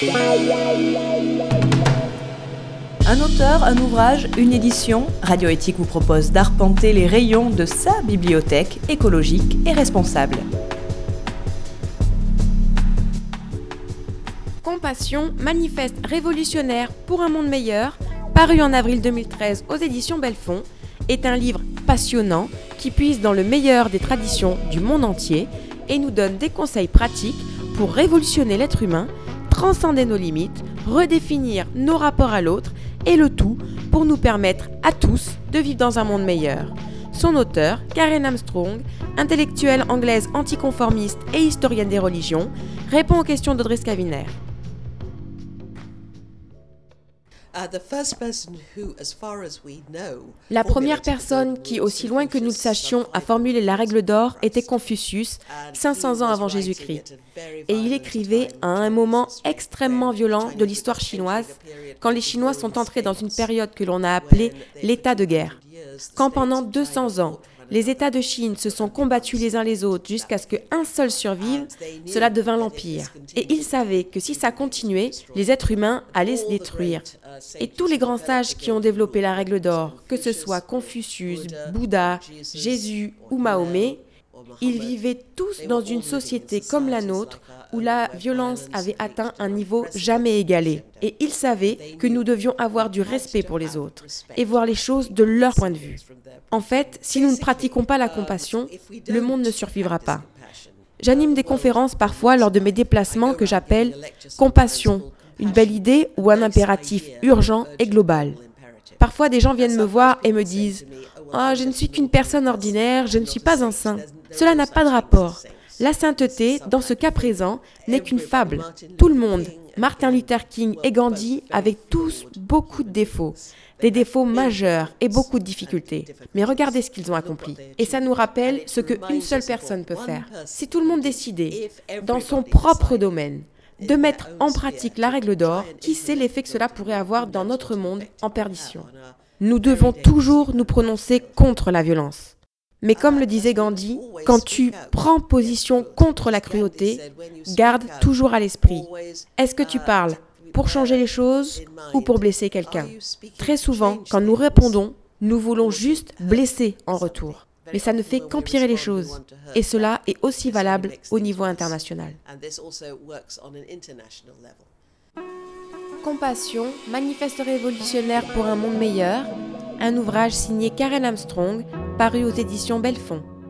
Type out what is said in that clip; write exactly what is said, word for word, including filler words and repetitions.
Un auteur, un ouvrage, une édition, Radio Éthique vous propose d'arpenter les rayons de sa bibliothèque écologique et responsable. Compassion, manifeste révolutionnaire pour un monde meilleur, paru en avril deux mille treize aux éditions Belfond, est un livre passionnant qui puise dans le meilleur des traditions du monde entier et nous donne des conseils pratiques pour révolutionner l'être humain, transcender nos limites, redéfinir nos rapports à l'autre et le tout pour nous permettre à tous de vivre dans un monde meilleur. Son auteur, Karen Armstrong, intellectuelle anglaise anticonformiste et historienne des religions, répond aux questions d'Audrey Scaviner. La première personne qui, aussi loin que nous le sachions, a formulé la règle d'or était Confucius, cinq cents ans avant Jésus-Christ. Et il écrivait à un moment extrêmement violent de l'histoire chinoise, quand les Chinois sont entrés dans une période que l'on a appelée l'état de guerre. Quand pendant deux cents ans, les États de Chine se sont combattus les uns les autres jusqu'à ce qu'un seul survive, cela devint l'Empire. Et ils savaient que si ça continuait, les êtres humains allaient se détruire. Et tous les grands sages qui ont développé la règle d'or, que ce soit Confucius, Bouddha, Jésus ou Mahomet, ils vivaient tous dans une société comme la nôtre où la violence avait atteint un niveau jamais égalé. Et ils savaient que nous devions avoir du respect pour les autres et voir les choses de leur point de vue. En fait, si nous ne pratiquons pas la compassion, le monde ne survivra pas. J'anime des conférences parfois lors de mes déplacements que j'appelle « Compassion », une belle idée ou un impératif urgent et global. Parfois, des gens viennent me voir et me disent « Oh, je ne suis qu'une personne ordinaire, je ne suis pas un saint ». Cela n'a pas de rapport. La sainteté, dans ce cas présent, n'est qu'une fable. Tout le monde, Martin Luther King et Gandhi, avaient tous beaucoup de défauts. Des défauts majeurs et beaucoup de difficultés. Mais regardez ce qu'ils ont accompli. Et ça nous rappelle ce qu'une seule personne peut faire. Si tout le monde décidait, dans son propre domaine, de mettre en pratique la règle d'or, qui sait l'effet que cela pourrait avoir dans notre monde en perdition. Nous devons toujours nous prononcer contre la violence. Mais comme le disait Gandhi, quand tu prends position contre la cruauté, garde toujours à l'esprit. Est-ce que tu parles pour changer les choses ou pour blesser quelqu'un? Très souvent, quand nous répondons, nous voulons juste blesser en retour. Mais ça ne fait qu'empirer les choses. Et cela est aussi valable au niveau international. Compassion, manifeste révolutionnaire pour un monde meilleur, un ouvrage signé Karen Armstrong, paru aux éditions Belfond.